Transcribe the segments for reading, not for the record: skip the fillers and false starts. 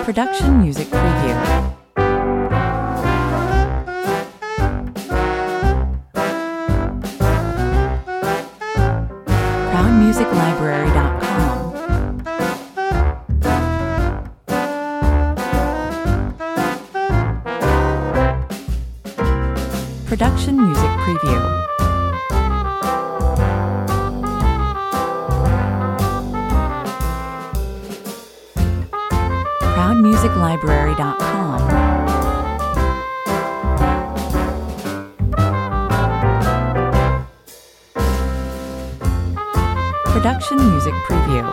Production Music Preview. ProudMusicLibrary.com. Production Music Preview. ProudMusicLibrary.com. Production Music Preview.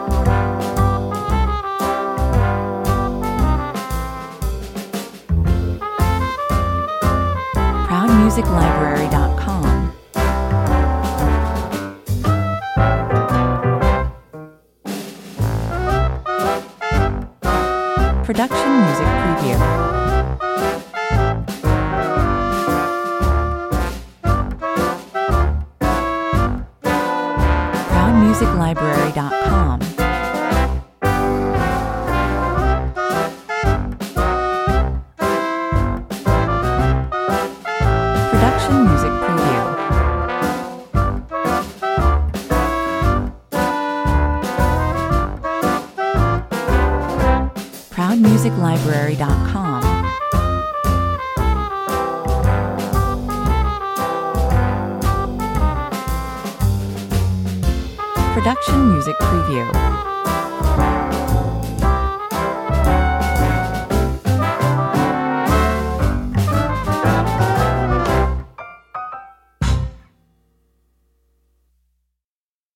ProudMusicLibrary.com. Production Music Preview. ProudMusicLibrary.com. Production Music Preview. ProudMusicLibrary.com. Production Music Preview.